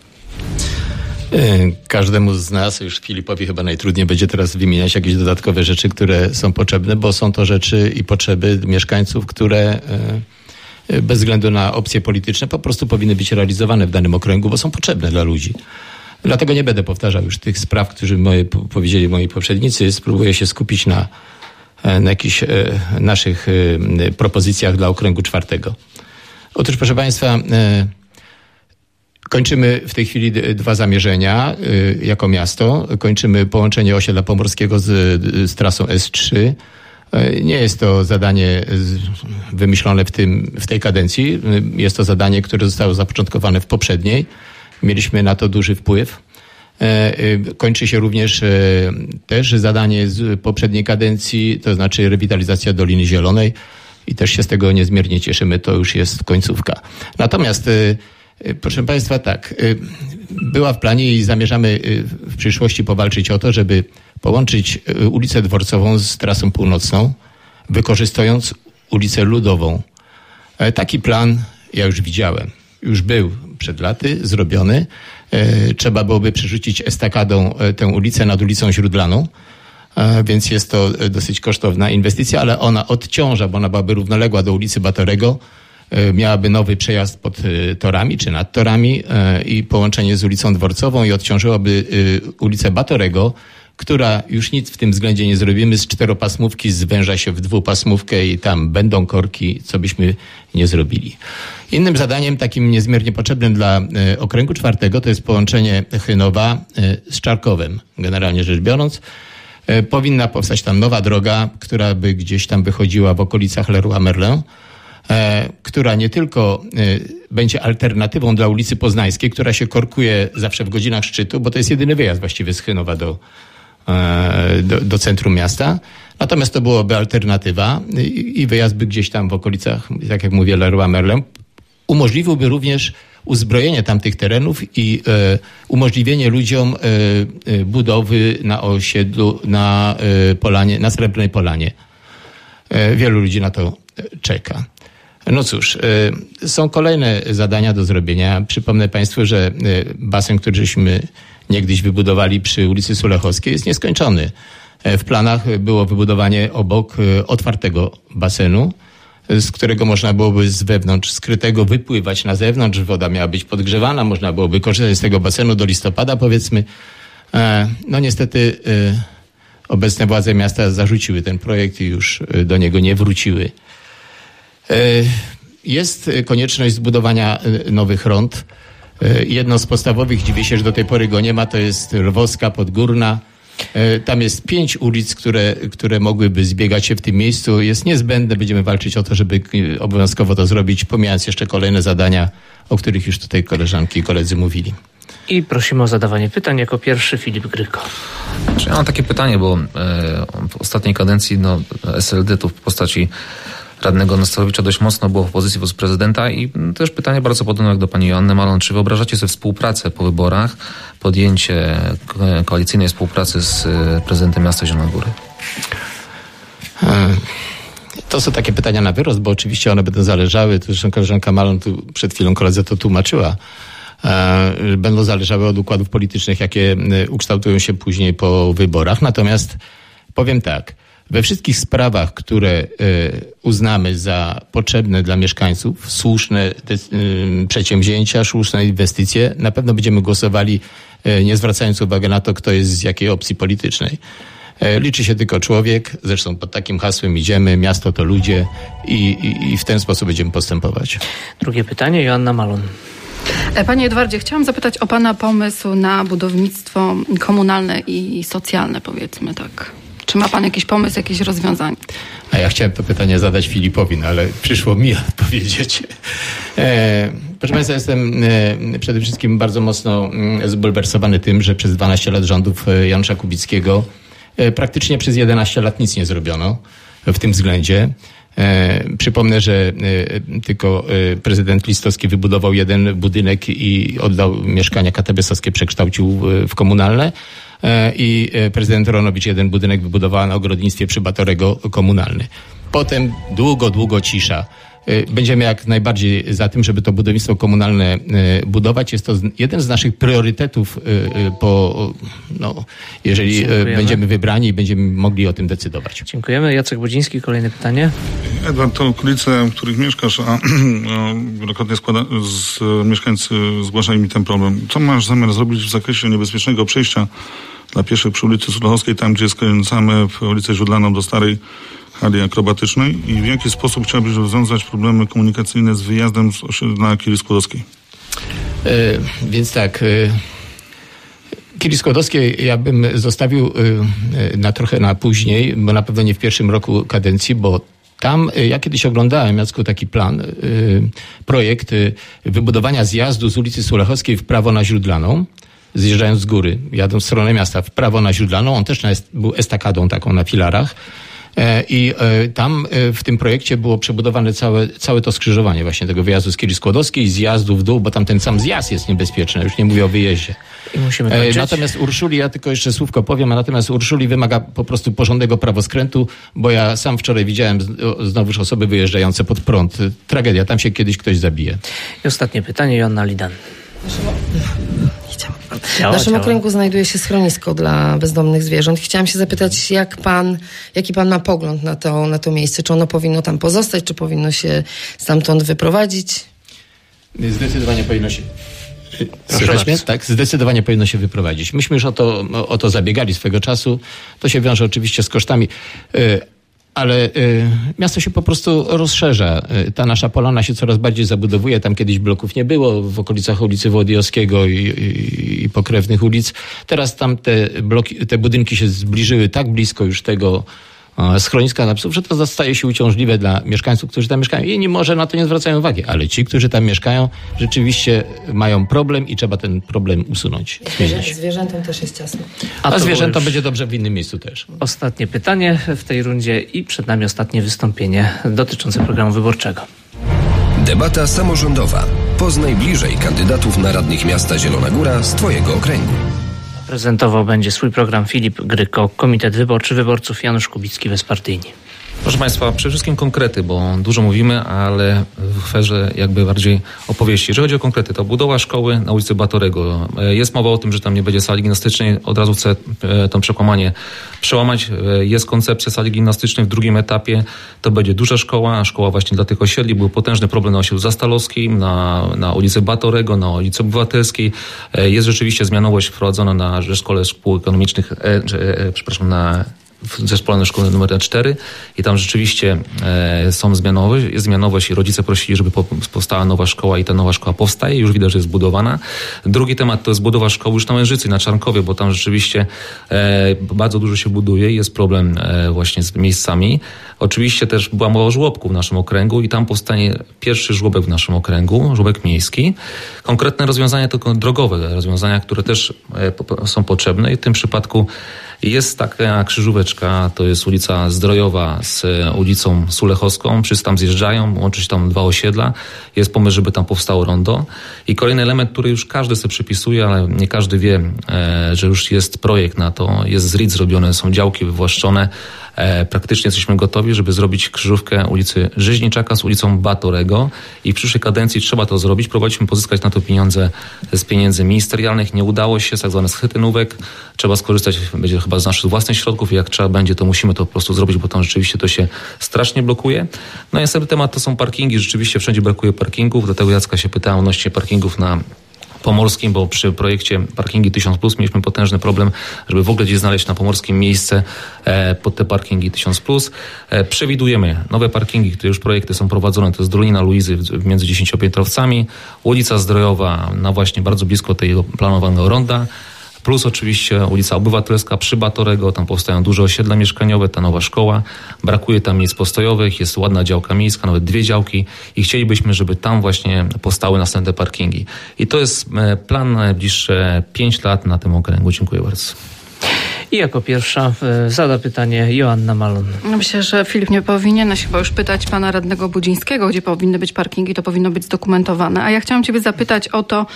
Każdemu z nas, już Filipowi chyba najtrudniej będzie teraz wymieniać jakieś dodatkowe rzeczy, które są potrzebne, bo są to rzeczy i potrzeby mieszkańców, które bez względu na opcje polityczne po prostu powinny być realizowane w danym okręgu, bo są potrzebne dla ludzi. Dlatego nie będę powtarzał już tych spraw, które moje, powiedzieli moi poprzednicy. Spróbuję się skupić na, na jakichś e, naszych e, propozycjach dla okręgu czwartego. Otóż, proszę Państwa, e, kończymy w tej chwili dwa zamierzenia e, jako miasto. Kończymy połączenie osiedla pomorskiego z, z trasą S trzy, Nie jest to zadanie wymyślone w, tym, w tej kadencji. Jest to zadanie, które zostało zapoczątkowane w poprzedniej. Mieliśmy na to duży wpływ. Kończy się również też zadanie z poprzedniej kadencji, to znaczy rewitalizacja Doliny Zielonej i też się z tego niezmiernie cieszymy, to już jest końcówka. Natomiast, proszę Państwa, tak, była w planie i zamierzamy w przyszłości powalczyć o to, żeby połączyć ulicę Dworcową z trasą północną, wykorzystując ulicę Ludową. Taki plan ja już widziałem. Już był przed laty zrobiony. Trzeba byłoby przerzucić estakadą tę ulicę nad ulicą Źródlaną, więc jest to dosyć kosztowna inwestycja, ale ona odciąża, bo ona byłaby równoległa do ulicy Batorego, miałaby nowy przejazd pod torami czy nad torami i połączenie z ulicą Dworcową i odciążyłaby ulicę Batorego, która już nic w tym względzie nie zrobimy. Z czteropasmówki zwęża się w dwupasmówkę i tam będą korki, co byśmy nie zrobili. Innym zadaniem, takim niezmiernie potrzebnym dla y, okręgu czwartego, to jest połączenie Chynowa y, z Czarkowem. Generalnie rzecz biorąc, y, powinna powstać tam nowa droga, która by gdzieś tam wychodziła w okolicach Leroy Merlin, y, która nie tylko y, będzie alternatywą dla ulicy Poznańskiej, która się korkuje zawsze w godzinach szczytu, bo to jest jedyny wyjazd właściwie z Chynowa do Do, do centrum miasta. Natomiast to byłoby alternatywa i, i wyjazd by gdzieś tam w okolicach, tak jak mówię, Leroy Merlin, umożliwiłby również uzbrojenie tamtych terenów i e, umożliwienie ludziom e, e, budowy na osiedlu, na e, Polanie, na Srebrnej Polanie. E, wielu ludzi na to czeka. No cóż, e, są kolejne zadania do zrobienia. Przypomnę Państwu, że e, basen, który żeśmy niegdyś wybudowali przy ulicy Sulechowskiej, jest nieskończony. W planach było wybudowanie obok otwartego basenu, z którego można byłoby z wewnątrz skrytego wypływać na zewnątrz. Woda miała być podgrzewana, można byłoby korzystać z tego basenu do listopada, powiedzmy. No niestety obecne władze miasta zarzuciły ten projekt i już do niego nie wróciły. Jest konieczność zbudowania nowych rond. Jedną z podstawowych, dziwię się, że do tej pory go nie ma, to jest Lwowska, Podgórna. Tam jest pięć ulic, które, które mogłyby zbiegać się w tym miejscu. Jest niezbędne, będziemy walczyć o to, żeby obowiązkowo to zrobić, pomijając jeszcze kolejne zadania, o których już tutaj koleżanki i koledzy mówili. I prosimy o zadawanie pytań. Jako pierwszy Filip Gryko. Ja mam takie pytanie, bo w ostatniej kadencji no, S L D tu w postaci radnego Nestorowicza dość mocno było w opozycji wobec prezydenta i też pytanie bardzo podobne jak do pani Joanny Malon. Czy wyobrażacie sobie współpracę po wyborach, podjęcie koalicyjnej współpracy z prezydentem miasta Zielona Góra? To są takie pytania na wyrost, bo oczywiście one będą zależały, zresztą koleżanka Malon tu przed chwilą koledze to tłumaczyła, będą zależały od układów politycznych, jakie ukształtują się później po wyborach. Natomiast powiem tak, we wszystkich sprawach, które y, uznamy za potrzebne dla mieszkańców, słuszne y, przedsięwzięcia, słuszne inwestycje, na pewno będziemy głosowali, y, nie zwracając uwagi na to, kto jest z jakiej opcji politycznej. Y, liczy się tylko człowiek, zresztą pod takim hasłem idziemy, miasto to ludzie i, i, i w ten sposób będziemy postępować. Drugie pytanie, Joanna Malon. Panie Edwardzie, chciałam zapytać o Pana pomysł na budownictwo komunalne i socjalne, powiedzmy tak. Czy ma Pan jakiś pomysł, jakieś rozwiązanie? A ja chciałem to pytanie zadać Filipowi, no ale przyszło mi odpowiedzieć. E, proszę Państwa, jestem e, przede wszystkim bardzo mocno e, zbulwersowany tym, że przez dwanaście lat rządów Janusza Kubickiego e, praktycznie przez jedenaście lat nic nie zrobiono w tym względzie. E, przypomnę, że e, tylko e, prezydent Listowski wybudował jeden budynek i oddał mieszkania katebesowskie, przekształcił w, w komunalne. I prezydent Ronowicz jeden budynek wybudowała na ogrodnictwie przy Batorego komunalny. Potem długo, długo cisza. Będziemy jak najbardziej za tym, żeby to budownictwo komunalne budować. Jest to jeden z naszych priorytetów, po, no, jeżeli Dziękujemy. będziemy wybrani i będziemy mogli o tym decydować. Dziękujemy. Jacek Bodziński, kolejne pytanie. Edward, to okolice, w których mieszkasz, a wielokrotnie składa, z, mieszkańcy zgłaszali mi ten problem. Co masz zamiar zrobić w zakresie niebezpiecznego przejścia dla pieszych przy ulicy Sulechowskiej, tam gdzie skręcamy w ulicę Źródlaną do starej hali akrobatycznej i w jaki sposób chciałbyś rozwiązać problemy komunikacyjne z wyjazdem z osiedla Kili Skłodowskiej? Yy, więc tak, yy, Kili Skłodowskiej ja bym zostawił na trochę na później, bo na pewno nie w pierwszym roku kadencji, bo tam ja kiedyś oglądałem, Jacku, taki plan, projekt wybudowania zjazdu z ulicy Sulechowskiej w prawo na Źródlaną, zjeżdżając z góry, jadąc w stronę miasta w prawo na Źródlaną. On też był estakadą taką na filarach. I tam w tym projekcie było przebudowane całe, całe to skrzyżowanie właśnie tego wyjazdu z Kili Skłodowskiej, zjazdu w dół, bo tam ten sam zjazd jest niebezpieczny, już nie mówię o wyjeździe. I musimy kończyć. Natomiast Urszuli, ja tylko jeszcze słówko powiem, a natomiast Urszuli wymaga po prostu porządnego prawoskrętu, bo ja sam wczoraj widziałem znowuż osoby wyjeżdżające pod prąd. Tragedia, tam się kiedyś ktoś zabije. I ostatnie pytanie, Joanna Lidan. W naszym okręgu znajduje się schronisko dla bezdomnych zwierząt. Chciałam się zapytać, jak pan, jaki pan ma pogląd na to, na to miejsce? Czy ono powinno tam pozostać, czy powinno się stamtąd wyprowadzić? Zdecydowanie powinno się... Słychać mnie? Tak, zdecydowanie powinno się wyprowadzić. Myśmy już o to, o to zabiegali swego czasu. To się wiąże oczywiście z kosztami, ale y, miasto się po prostu rozszerza. Y, ta nasza Polana się coraz bardziej zabudowuje. Tam kiedyś bloków nie było, w okolicach ulicy Wołodyjowskiego i, i, i pokrewnych ulic. Teraz tam te bloki, te budynki się zbliżyły tak blisko już tego schroniska dla psów, że to staje się uciążliwe dla mieszkańców, którzy tam mieszkają. Inni może na to nie zwracają uwagi, ale ci, którzy tam mieszkają, rzeczywiście mają problem i trzeba ten problem usunąć. Zwierzę, zwierzętom też jest ciasno. A, A zwierzętom będzie dobrze w innym miejscu też. Ostatnie pytanie w tej rundzie i przed nami ostatnie wystąpienie dotyczące programu wyborczego. Debata samorządowa. Poznaj bliżej kandydatów na radnych miasta Zielona Góra z Twojego okręgu. Prezentował będzie swój program Filip Gryko, Komitet Wyborczy Wyborców Janusz Kubicki, bezpartyjni. Proszę Państwa, przede wszystkim konkrety, bo dużo mówimy, ale w sferze jakby bardziej opowieści. Jeżeli chodzi o konkrety, to budowa szkoły na ulicy Batorego. Jest mowa o tym, że tam nie będzie sali gimnastycznej. Od razu chcę to przekłamanie przełamać. Jest koncepcja sali gimnastycznej w drugim etapie. To będzie duża szkoła, szkoła właśnie dla tych osiedli. Był potężny problem na osiedlu Zastalowskim, na, na ulicy Batorego, na ulicy Obywatelskiej. Jest rzeczywiście zmianowość wprowadzona na Szkole Szkół Ekonomicznych, e, e, przepraszam, na w zespole szkoły numer cztery i tam rzeczywiście e, są zmianowość, jest zmianowość i rodzice prosili, żeby po, powstała nowa szkoła i ta nowa szkoła powstaje. Już widać, że jest zbudowana. Drugi temat to jest budowa szkoły już na Łężycy, na Czarnkowie, bo tam rzeczywiście e, bardzo dużo się buduje i jest problem e, właśnie z miejscami. Oczywiście też była mowa o żłobku w naszym okręgu i tam powstanie pierwszy żłobek w naszym okręgu, żłobek miejski. Konkretne rozwiązania to drogowe, rozwiązania, które też e, po, są potrzebne i w tym przypadku jest taka krzyżóweczka, to jest ulica Zdrojowa z ulicą Sulechowską. Wszyscy tam zjeżdżają, łączy się tam dwa osiedla. Jest pomysł, żeby tam powstało rondo. I kolejny element, który już każdy sobie przypisuje, ale nie każdy wie, że już jest projekt na to. Jest z R I D zrobione, są działki wywłaszczone. Praktycznie jesteśmy gotowi, żeby zrobić krzyżówkę ulicy Rzeźniczaka z ulicą Batorego i w przyszłej kadencji trzeba to zrobić. Próbowaliśmy pozyskać na to pieniądze z pieniędzy ministerialnych. Nie udało się, tak zwane schytynówek. Trzeba skorzystać będzie chyba z naszych własnych środków i jak trzeba będzie, to musimy to po prostu zrobić, bo tam rzeczywiście to się strasznie blokuje. No i następny temat to są parkingi. Rzeczywiście wszędzie brakuje parkingów. Dlatego Jacka się pytałem odnośnie parkingów na Pomorskim, bo przy projekcie Parkingi tysiąc plus mieliśmy potężny problem, żeby w ogóle gdzieś znaleźć na Pomorskim miejsce e, pod te Parkingi tysiąc plus. E, przewidujemy nowe parkingi, które już projekty są prowadzone, to jest Dolina Luizy w, między dziesięciopiętrowcami, ulica Zdrojowa na właśnie bardzo blisko tej planowanego ronda, plus oczywiście ulica Obywatelska przy Batorego, tam powstają duże osiedla mieszkaniowe, ta nowa szkoła, brakuje tam miejsc postojowych, jest ładna działka miejska, nawet dwie działki i chcielibyśmy, żeby tam właśnie powstały następne parkingi. I to jest plan na najbliższe pięć lat na tym okręgu. Dziękuję bardzo. I jako pierwsza zada pytanie Joanna Malon. Myślę, że Filip nie powinien się chyba już pytać pana radnego Budzińskiego, gdzie powinny być parkingi, to powinno być zdokumentowane. A ja chciałam ciebie zapytać o to,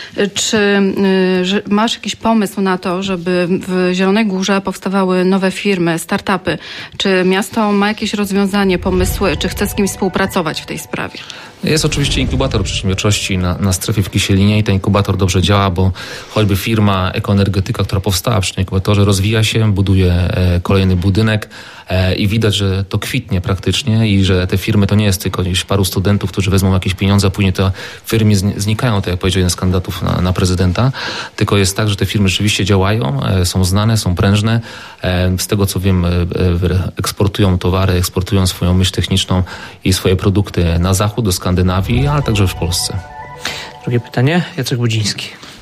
czy że masz jakiś pomysł na to, żeby w Zielonej Górze powstawały nowe firmy, startupy? Czy miasto ma jakieś rozwiązanie, pomysły, czy chce z kimś współpracować w tej sprawie? Jest oczywiście inkubator przedsiębiorczości na, na strefie w Kisielinie i ten inkubator dobrze działa, bo choćby firma Ekoenergetyka, która powstała przy tym inkubatorze, rozwija się, buduje e, kolejny budynek e, i widać, że to kwitnie praktycznie i że te firmy to nie jest tylko gdzieś paru studentów, którzy wezmą jakieś pieniądze, a później te firmy znikają, tak jak powiedział jeden z kandydatów na, na prezydenta, tylko jest tak, że te firmy rzeczywiście działają, e, są znane, są prężne. E, z tego co wiem, e, e, eksportują towary, eksportują swoją myśl techniczną i swoje produkty na zachód, do Skandynawii, ale także w Polsce. Drugie pytanie, Jacek Budziński.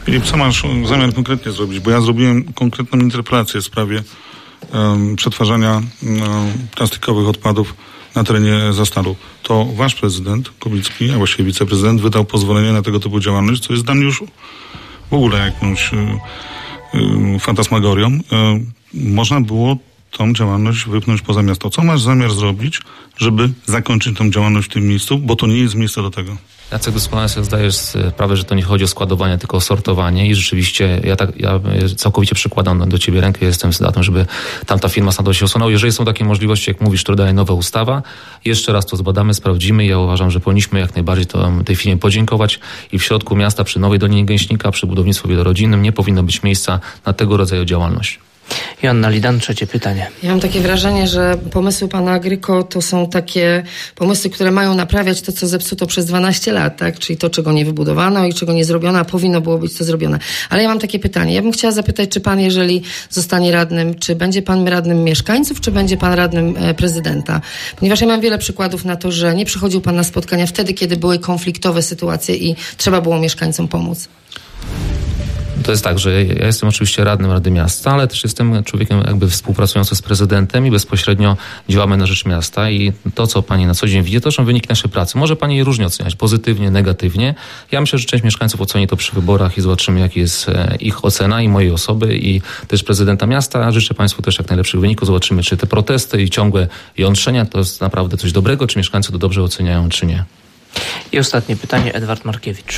Filip, co masz zamiar konkretnie zrobić? Bo ja zrobiłem konkretną interpelację w sprawie um, przetwarzania um, plastikowych odpadów na terenie Zastaru. To wasz prezydent Kubicki, a właściwie wiceprezydent, wydał pozwolenie na tego typu działalność, co jest dla mnie już w ogóle jakąś y, y, fantasmagorią. Y, można było tą działalność wypchnąć poza miasto. Co masz zamiar zrobić, żeby zakończyć tą działalność w tym miejscu, bo to nie jest miejsce do tego? Jacek, doskonale sobie zdajesz sprawę, że to nie chodzi o składowanie, tylko o sortowanie i rzeczywiście ja, tak, ja całkowicie przykładam do ciebie rękę, jestem za tym, żeby tamta firma stamtąd się usunęła. Jeżeli są takie możliwości, jak mówisz, które daje nowa ustawa, jeszcze raz to zbadamy, sprawdzimy i ja uważam, że powinniśmy jak najbardziej to, tej firmie podziękować i w środku miasta, przy Nowej Dolinie Gęśnika, przy budownictwie wielorodzinnym nie powinno być miejsca na tego rodzaju działalność. Joanna Lidan, trzecie pytanie. Ja mam takie wrażenie, że pomysły pana Agryko to są takie pomysły, które mają naprawiać to, co zepsuto przez dwanaście lat, tak? Czyli to, czego nie wybudowano i czego nie zrobiono, a powinno było być to zrobione. Ale ja mam takie pytanie. Ja bym chciała zapytać, czy pan, jeżeli zostanie radnym, czy będzie pan radnym mieszkańców, czy będzie pan radnym e, prezydenta? Ponieważ ja mam wiele przykładów na to, że nie przychodził pan na spotkania wtedy, kiedy były konfliktowe sytuacje i trzeba było mieszkańcom pomóc. To jest tak, że ja jestem oczywiście radnym Rady Miasta, ale też jestem człowiekiem jakby współpracującym z prezydentem i bezpośrednio działamy na rzecz miasta i to, co pani na co dzień widzi, to są wyniki naszej pracy. Może pani je różnie oceniać, pozytywnie, negatywnie. Ja myślę, że część mieszkańców oceni to przy wyborach i zobaczymy, jaka jest ich ocena i mojej osoby i też prezydenta miasta. Życzę państwu też jak najlepszych wyników. Zobaczymy, czy te protesty i ciągłe jątrzenia to jest naprawdę coś dobrego, czy mieszkańcy to dobrze oceniają, czy nie. I ostatnie pytanie, Edward Markiewicz.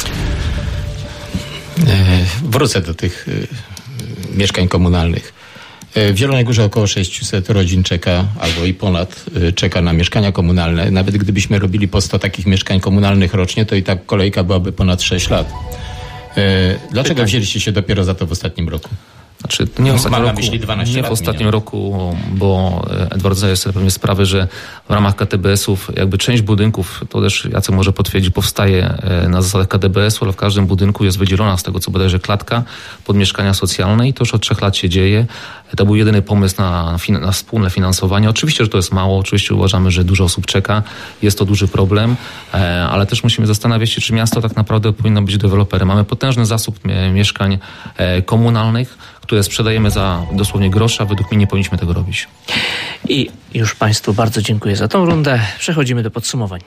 Wrócę do tych y, mieszkań komunalnych. W Zielonej Górze około sześćset rodzin czeka, albo i ponad, y, czeka na mieszkania komunalne. Nawet gdybyśmy robili po sto takich mieszkań komunalnych rocznie, to i tak kolejka byłaby ponad sześć lat. Y, dlaczego Pytanie. wzięliście się dopiero za to w ostatnim roku? Znaczy, nie w ostatnim, roku, nie w ostatnim roku, bo Edward zdaje sobie pewnie sprawę, że w ramach K T B S-ów jakby część budynków, to też Jacek może potwierdzić, powstaje na zasadach K D B S-u, ale w każdym budynku jest wydzielona z tego, co bodajże klatka pod mieszkania socjalne i to już od trzech lat się dzieje. To był jedyny pomysł na, na wspólne finansowanie. Oczywiście, że to jest mało, oczywiście uważamy, że dużo osób czeka, jest to duży problem, ale też musimy zastanawiać się, czy miasto tak naprawdę powinno być deweloperem. Mamy potężny zasób mieszkań komunalnych, które sprzedajemy za dosłownie grosza. Według mnie nie powinniśmy tego robić. I już państwu bardzo dziękuję za tą rundę. Przechodzimy do podsumowań.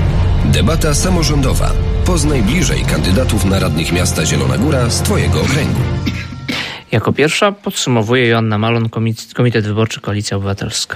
Debata samorządowa. Poznaj bliżej kandydatów na radnych miasta Zielona Góra z twojego okręgu. Jako pierwsza podsumowuje Joanna Malon, Komitet Wyborczy Koalicja Obywatelska.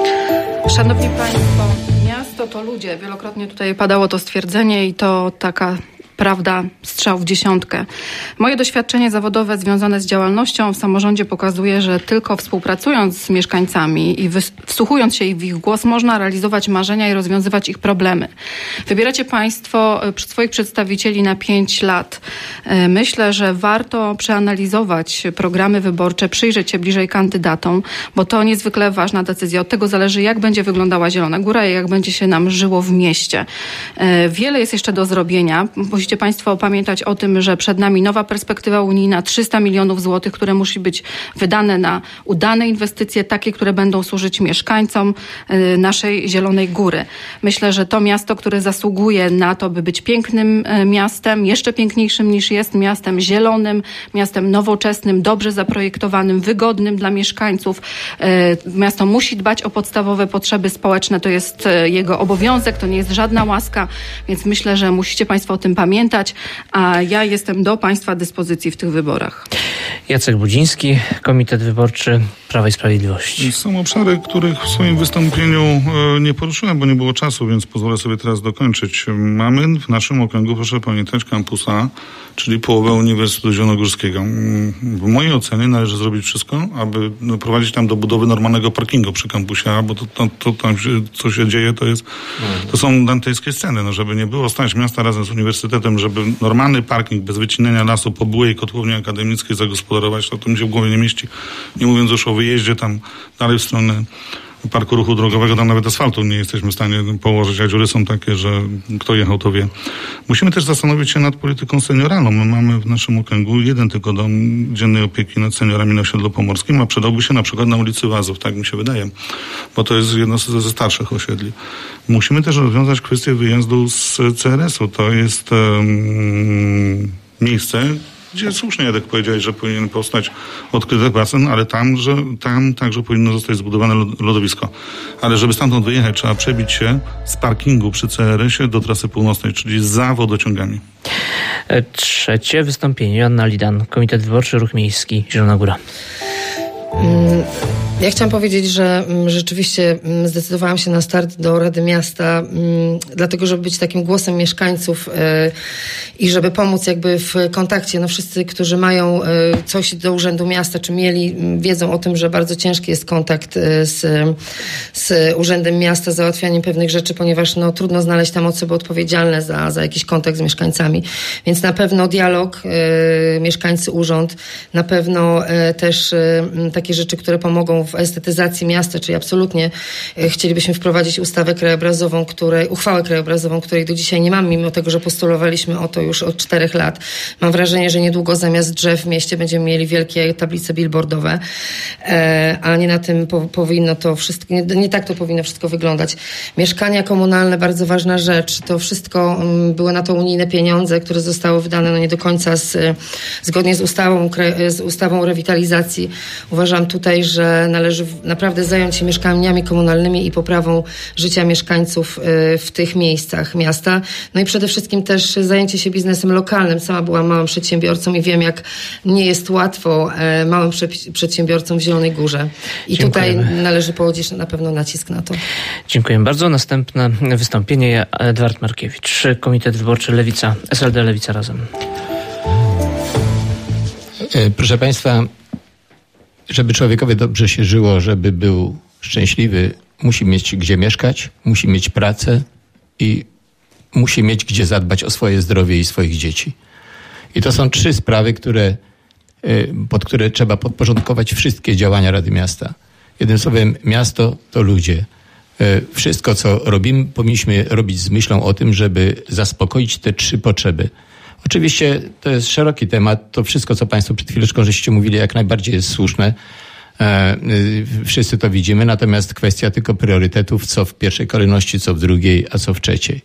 Szanowni Państwo, miasto to ludzie. Wielokrotnie tutaj padało to stwierdzenie i to taka prawda, strzał w dziesiątkę. Moje doświadczenie zawodowe związane z działalnością w samorządzie pokazuje, że tylko współpracując z mieszkańcami i wsłuchując się w ich głos można realizować marzenia i rozwiązywać ich problemy. Wybieracie Państwo swoich przedstawicieli na pięć lat. Myślę, że warto przeanalizować programy wyborcze, przyjrzeć się bliżej kandydatom, bo to niezwykle ważna decyzja. Od tego zależy, jak będzie wyglądała Zielona Góra i jak będzie się nam żyło w mieście. Wiele jest jeszcze do zrobienia. Musicie Państwo pamiętać o tym, że przed nami nowa perspektywa unijna, trzysta milionów złotych, które musi być wydane na udane inwestycje, takie, które będą służyć mieszkańcom naszej Zielonej Góry. Myślę, że to miasto, które zasługuje na to, by być pięknym miastem, jeszcze piękniejszym niż jest, miastem zielonym, miastem nowoczesnym, dobrze zaprojektowanym, wygodnym dla mieszkańców. Miasto musi dbać o podstawowe potrzeby społeczne, to jest jego obowiązek, to nie jest żadna łaska, więc myślę, że musicie Państwo o tym pamiętać. A ja jestem do Państwa dyspozycji w tych wyborach. Jacek Budziński, Komitet Wyborczy Prawa i Sprawiedliwości. Są obszary, których w swoim wystąpieniu nie poruszyłem, bo nie było czasu, więc pozwolę sobie teraz dokończyć. Mamy w naszym okręgu, proszę pamiętać, kampusa, czyli połowę Uniwersytetu Zielonogórskiego. W mojej ocenie należy zrobić wszystko, aby prowadzić tam do budowy normalnego parkingu przy kampusie, bo to, to, to tam się, co się dzieje, to jest, to są dantejskie sceny, no, żeby nie było stać miasta razem z uniwersytetem, żeby normalny parking bez wycinania lasu po byłej kotłowni akademickiej zagospodarować, to to mi się w głowie nie mieści. Nie mówiąc już o wyjeździe tam dalej w stronę parku ruchu drogowego, tam nawet asfaltu nie jesteśmy w stanie położyć, a dziury są takie, że kto jechał, to wie. Musimy też zastanowić się nad polityką senioralną. My mamy w naszym okręgu jeden tylko dom dziennej opieki nad seniorami na osiedlu pomorskim, a przydałby się na przykład na ulicy Wazów, tak mi się wydaje, bo to jest jedno ze starszych osiedli. Musimy też rozwiązać kwestię wyjazdu z C R S u. To jest um, miejsce, gdzie słusznie, Jadek, powiedziałeś, że powinien powstać odkryty basen, ale tam, że tam także powinno zostać zbudowane lodowisko. Ale żeby stamtąd wyjechać, trzeba przebić się z parkingu przy C R S ie do trasy północnej, czyli za wodociągami. Trzecie wystąpienie. Joanna Lidan, Komitet Wyborczy Ruch Miejski Zielona Góra. Ja chciałam powiedzieć, że rzeczywiście zdecydowałam się na start do Rady Miasta, dlatego żeby być takim głosem mieszkańców i żeby pomóc jakby w kontakcie. No wszyscy, którzy mają coś do Urzędu Miasta, czy mieli, wiedzą o tym, że bardzo ciężki jest kontakt z, z Urzędem Miasta, załatwianiem pewnych rzeczy, ponieważ no, trudno znaleźć tam osoby odpowiedzialne za, za jakiś kontakt z mieszkańcami. Więc na pewno dialog, mieszkańcy, urząd, na pewno też takie rzeczy, które pomogą w estetyzacji miasta, czyli absolutnie chcielibyśmy wprowadzić ustawę krajobrazową, której, uchwałę krajobrazową, której do dzisiaj nie mamy, mimo tego, że postulowaliśmy o to już od czterech lat. Mam wrażenie, że niedługo zamiast drzew w mieście będziemy mieli wielkie tablice billboardowe, a nie na tym po, powinno to wszystko, nie, nie tak to powinno wszystko wyglądać. Mieszkania komunalne, bardzo ważna rzecz. To wszystko, były na to unijne pieniądze, które zostały wydane no nie do końca z, zgodnie z ustawą, z ustawą o rewitalizacji. Uważam tutaj, że należy naprawdę zająć się mieszkaniami komunalnymi i poprawą życia mieszkańców w tych miejscach miasta. No i przede wszystkim też zajęcie się biznesem lokalnym. Sama byłam małym przedsiębiorcą i wiem, jak nie jest łatwo małym przedsiębiorcom w Zielonej Górze. I Dziękujemy. Tutaj należy położyć na pewno nacisk na to. Dziękuję bardzo. Następne wystąpienie Edward Markiewicz, Komitet Wyborczy Lewica, S L D Lewica Razem. Proszę Państwa, żeby człowiekowi dobrze się żyło, żeby był szczęśliwy, musi mieć gdzie mieszkać, musi mieć pracę i musi mieć gdzie zadbać o swoje zdrowie i swoich dzieci. I to są trzy sprawy, które, pod które trzeba podporządkować wszystkie działania Rady Miasta. Jednym słowem, miasto to ludzie. Wszystko, co robimy, powinniśmy robić z myślą o tym, żeby zaspokoić te trzy potrzeby. Oczywiście to jest szeroki temat. To wszystko, co Państwo przed chwileczką żeście mówili, jak najbardziej jest słuszne. E, wszyscy to widzimy. Natomiast kwestia tylko priorytetów, co w pierwszej kolejności, co w drugiej, a co w trzeciej.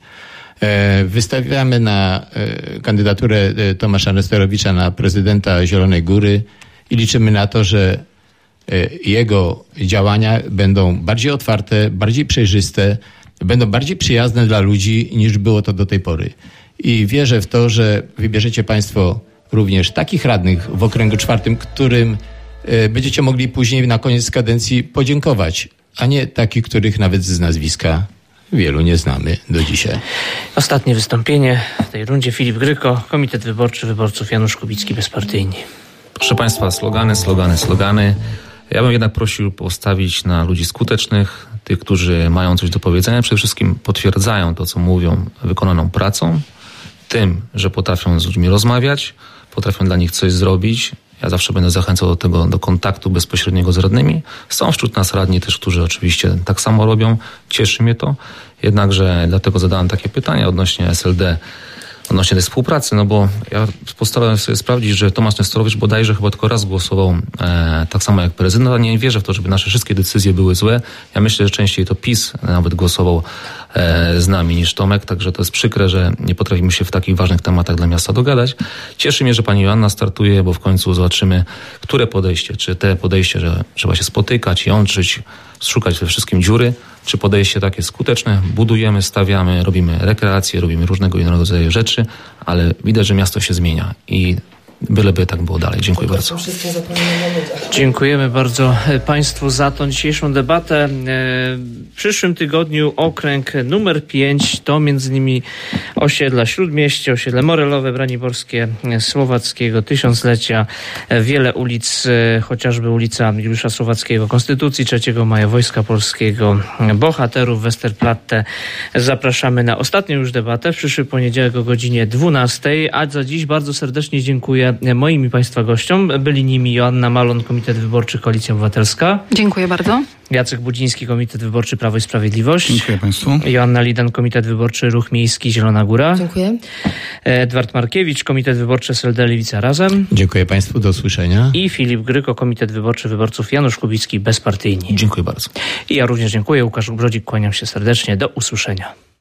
E, wystawiamy na e, kandydaturę Tomasza Nesterowicza na prezydenta Zielonej Góry i liczymy na to, że e, jego działania będą bardziej otwarte, bardziej przejrzyste, będą bardziej przyjazne dla ludzi, niż było to do tej pory. I wierzę w to, że wybierzecie Państwo również takich radnych w okręgu czwartym, którym y, będziecie mogli później na koniec kadencji podziękować, a nie takich, których nawet z nazwiska wielu nie znamy do dzisiaj. Ostatnie wystąpienie w tej rundzie. Filip Gryko, Komitet Wyborczy Wyborców Janusz Kubicki, Bezpartyjni. Proszę Państwa, slogany, slogany, slogany. Ja bym jednak prosił postawić na ludzi skutecznych, tych, którzy mają coś do powiedzenia, przede wszystkim potwierdzają to, co mówią, wykonaną pracą, tym, że potrafią z ludźmi rozmawiać, potrafią dla nich coś zrobić. Ja zawsze będę zachęcał do tego, do kontaktu bezpośredniego z radnymi. Są wśród nas radni też, którzy oczywiście tak samo robią. Cieszy mnie to. Jednakże dlatego zadałem takie pytania odnośnie S L D, odnośnie tej współpracy, no bo ja postarałem sobie sprawdzić, że Tomasz Nestorowicz bodajże chyba tylko raz głosował e, tak samo jak prezydent, ale nie wierzę w to, żeby nasze wszystkie decyzje były złe. Ja myślę, że częściej to PiS nawet głosował e, z nami niż Tomek, także to jest przykre, że nie potrafimy się w takich ważnych tematach dla miasta dogadać. Cieszy mnie, że pani Joanna startuje, bo w końcu zobaczymy, które podejście, czy te podejście, że trzeba się spotykać, jątrzyć, szukać we wszystkim dziury, czy podejście takie skuteczne, budujemy, stawiamy, robimy rekreacje, robimy różnego innego rodzaju rzeczy, ale widać, że miasto się zmienia i byleby tak było dalej. Dziękuję bardzo. Dziękujemy bardzo Państwu za tą dzisiejszą debatę. W przyszłym tygodniu okręg numer pięć to między innymi osiedla Śródmieście, osiedle Morelowe, Braniborskie, Słowackiego, Tysiąclecia, wiele ulic, chociażby ulica Juliusza Słowackiego, Konstytucji, trzeciego maja, Wojska Polskiego, Bohaterów, Westerplatte. Zapraszamy na ostatnią już debatę w przyszły poniedziałek o godzinie dwunastej, a za dziś bardzo serdecznie dziękuję moim i Państwa gościom. Byli nimi Joanna Malon, Komitet Wyborczy Koalicja Obywatelska. Dziękuję bardzo. Jacek Budziński, Komitet Wyborczy Prawo i Sprawiedliwość. Dziękuję Państwu. Joanna Lidan, Komitet Wyborczy Ruch Miejski Zielona Góra. Dziękuję. Edward Markiewicz, Komitet Wyborczy S L D Lewica Razem. Dziękuję Państwu, do usłyszenia. I Filip Gryko, Komitet Wyborczy Wyborców Janusz Kubicki, Bezpartyjni. Dziękuję bardzo. I ja również dziękuję. Łukasz Brodzik, kłaniam się serdecznie. Do usłyszenia.